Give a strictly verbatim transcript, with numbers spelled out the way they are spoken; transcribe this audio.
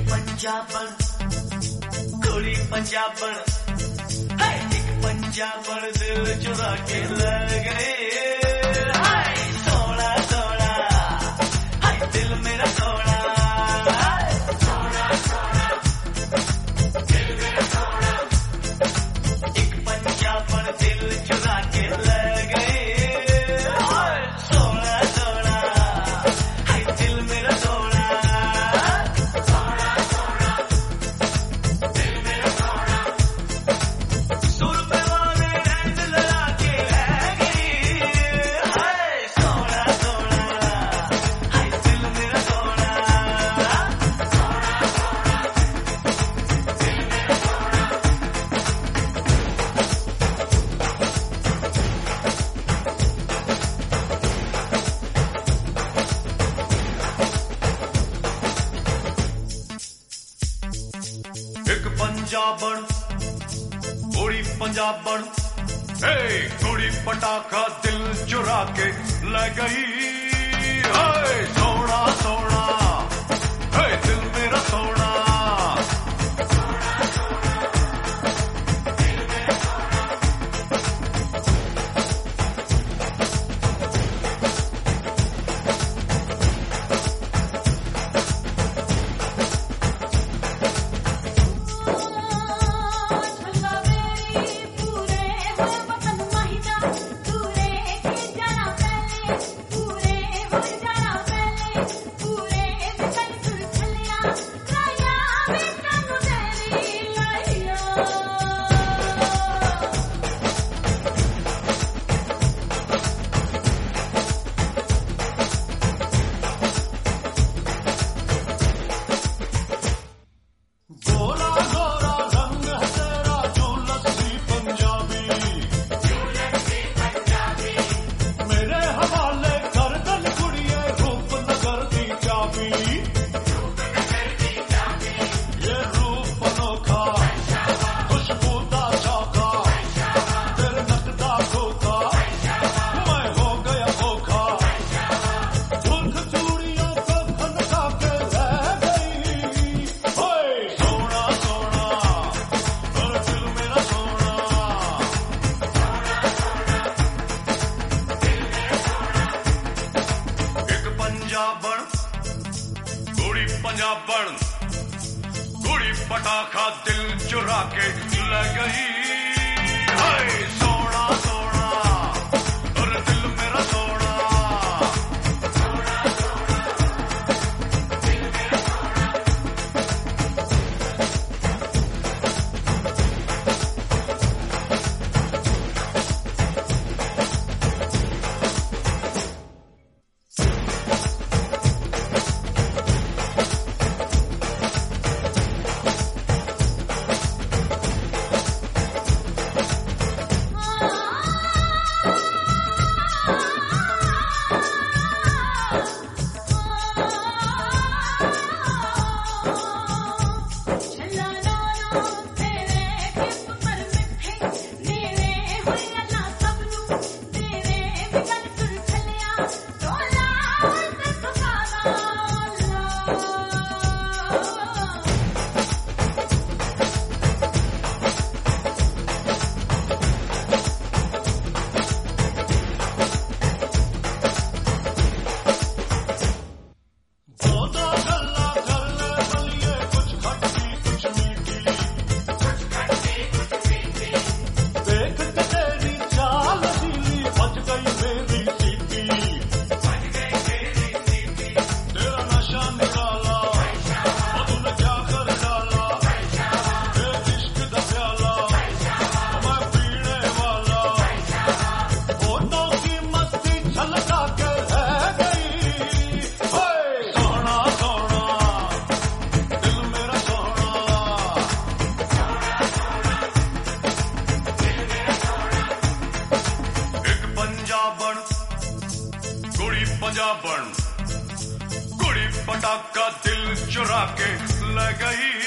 पंजाबण कुड़ी पंजाबण है एक पंजाबण दिल चुरा के ले गए हाय सोना सोना हाय दिल मेरा सोना हाय सोना सोना दिल मेरा सोना एक पंजाबण दिल चुरा के ले गए हाय सोना सोना हाय दिल मेरा सोना पंजाबण कुड़ी पंजाबण हे कुड़ी पटाखा दिल चुरा के ले गई हाय सोना सोना हे दिल मेरा सोना कुड़ी पंजाबण कुड़ी पटाखा दिल चुरा के ले गई हाय सोना सोना और दिल मेरा सोना पंजाबण कुड़ी पटाखा दिल चुरा के ले गई